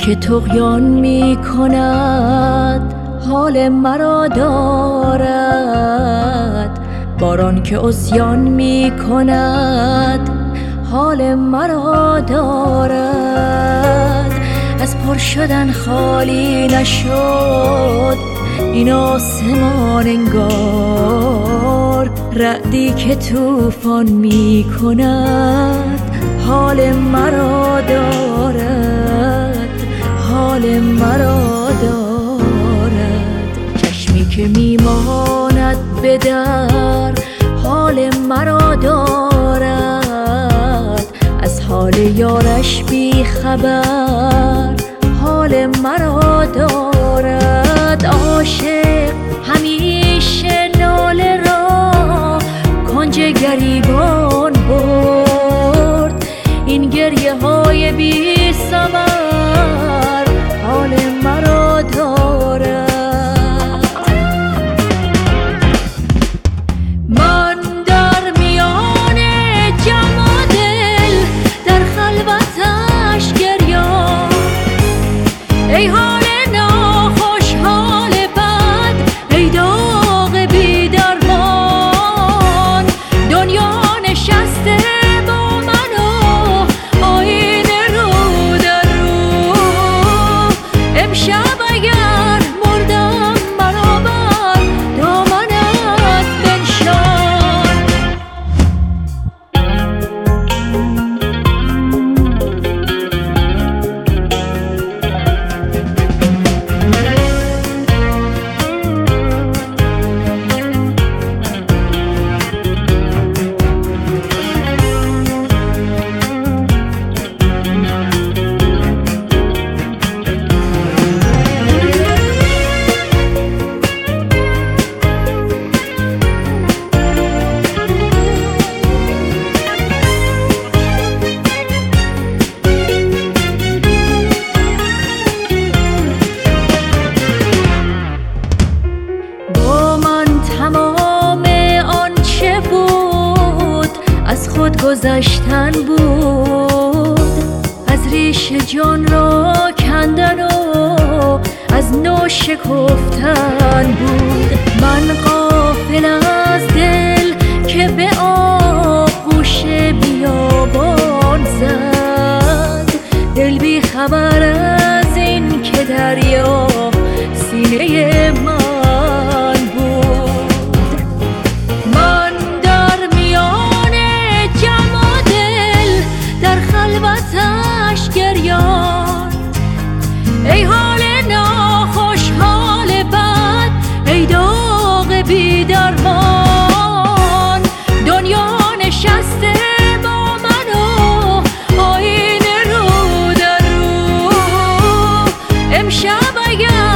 که طغیان می کند حال مرا دارد، باران که عصیان می کند حال مرا دارد. از پر شدن خالی نشد این آسمان انگار، رعدی که طوفان می کند حال مرا دارد، حال مرا دارد. چشمی که می ماند به در حال مرا دارد، از حال یارش بی خبر حال مرا دارد. عاشق همیشه ناله را کنج گریبان برد، این گریه های بی ثمر حال مرا دارد. من در میان جمع و دل در خلوتش گریان، ای حال ناخوش حال بد، ای داغ بی درمان. دنیا نشسته با من و آینه رو در رو، امشب اگر مردم مرا بر دامنت بنشان. از خود گذشتن بود، از ریش جان را کندن و از نو شکفتن بود. من غافل از دل که به آغوش بیابان زد، دل بی خبر از این که دریا سینه من بود. من در میان جمع و دل در خلوتش گریان، ای حال ناخوش حال بد، ای داغ بی درمان. دنیا نشسته با من و آینه رو در رو، امشب اگر